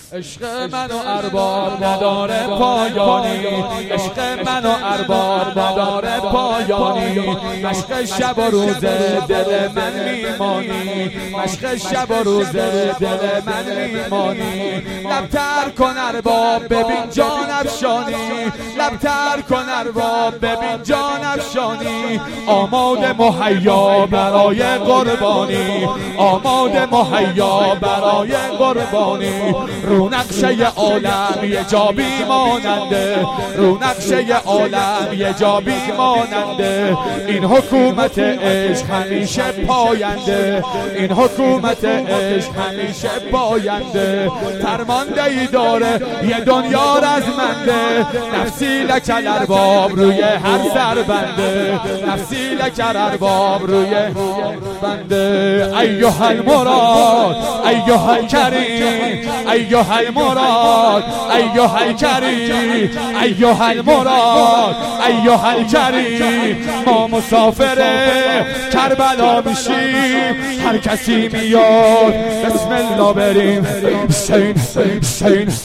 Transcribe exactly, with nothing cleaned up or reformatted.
عشق من و ارباب نداره پایانی، عشق من و ارباب نداره پایانی. مشق شب و روز دل من میمانی، مشق شب و روز دل من میمانی. لبتر کن ارباب ببین جان افشانی، لبتر کن ارباب ببین جان افشانی. آماده مهیا برای قربانی، آماده مهیا برای قربانی. رو نقشه عالم یه جا بی ماننده، رو نقشه عالم یه جا بی ماننده. این حکومت عشق همیشه پاینده، این حکومت عشق همیشه پاینده. فرمانده ای داره یه دنیا رزمنده، نفسی لکل ارباب روی هر سر بنده، نفسی لکل ارباب روی بنده. ایها المراد ایها الکریم، ایها المراد ایها الکریم، ایها المراد ایها الکریم. ما مسافر کربلا میشیم، هر کسی میاد بسم الله بریم. حسین حسین